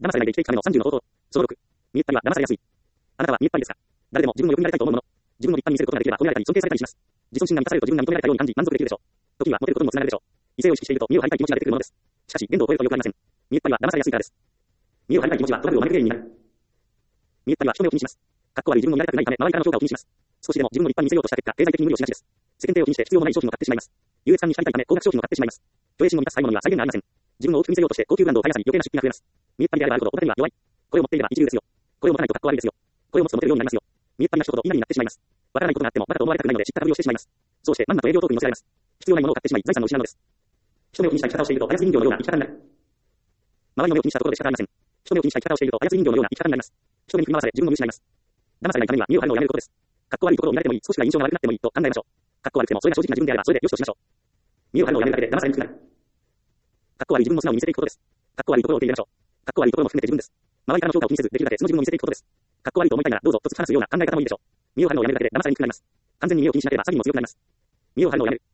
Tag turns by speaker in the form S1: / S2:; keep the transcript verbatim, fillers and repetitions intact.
S1: 騙されないで生きていくためのさんじゅうの方法。小ろく。見えっぱりは騙されやすい。あなたは見えっぱりですか？誰でも自分の欲になりたいと思うもの。自分を立派に見せることができれば褒められたり尊敬されたりします。自尊心が満たされると自分が認められたように感じ満足できるでしょう。時にはモテることにもつながるでしょう。異性を意識していると身を張りたい気持ちが出てくるものです。しかし、限度を超えると良くありません。見えっぱりは騙されやすいからです。身を張りたい気持ちはトラブルを招く原因になる。見えっぱりは人目を気にします。かっこ悪い自分を見られたくないため周りからの評価を気にします。少しでも自分を立派に見せようとした結果、経済的に無理をしがちです。世間体を気にして必要のない商品を買ってしまいます。優越感に浸りたいため高額商品を買ってしまいます。虚栄心を満たす買い物には際限がありません。自分を大きく見せようとして高級ブランドを買いあさり余計な出費が増えます。見えっぱりであればあるほどお金には弱い。これを持っていれば一流ですよ。これを持たないとかっこ悪いですよ。これを持つとモテるようになりますよ。見えっぱりな一言稲荷になってしまいます。わからないことがあってもバカと思われたくないので知ったかぶりをしてしまいます。そうしてまんまと営業トークに乗せられます。必要ないものを買ってしまい財産を失うのです。人目を気にした生き方をしていると操り人形のような生き方になる。周りの目を気にしたところで仕方ありません。人目を気にした生き方をしていると操り人形のような生き方になります。人目に振り回され自分を見失います。騙されないためには身を張るのをやめることです。かっこ悪いところを見られてもいい、少しは印象が悪くなってもいいと考えましょう。かっこ悪くてもそれが正直な自分であればそれでよしとしましょう。身を張るのをやめるだけで騙されにくくなる。かっこ悪い自分を素直に見せていくことです。かっこ悪いところを受け入れましょう。かっこ悪いところも含めて自分です。周りからの評価を気にせずできるだけその自分を見せていくことです。かっこ悪いと思いたいならどうぞと突き放すような考え方もいいでしょう。身を張るのをやめるだけで騙されにくくなります。完全に身を気にしなければ詐欺にも強くなります。身を張るのをやめる。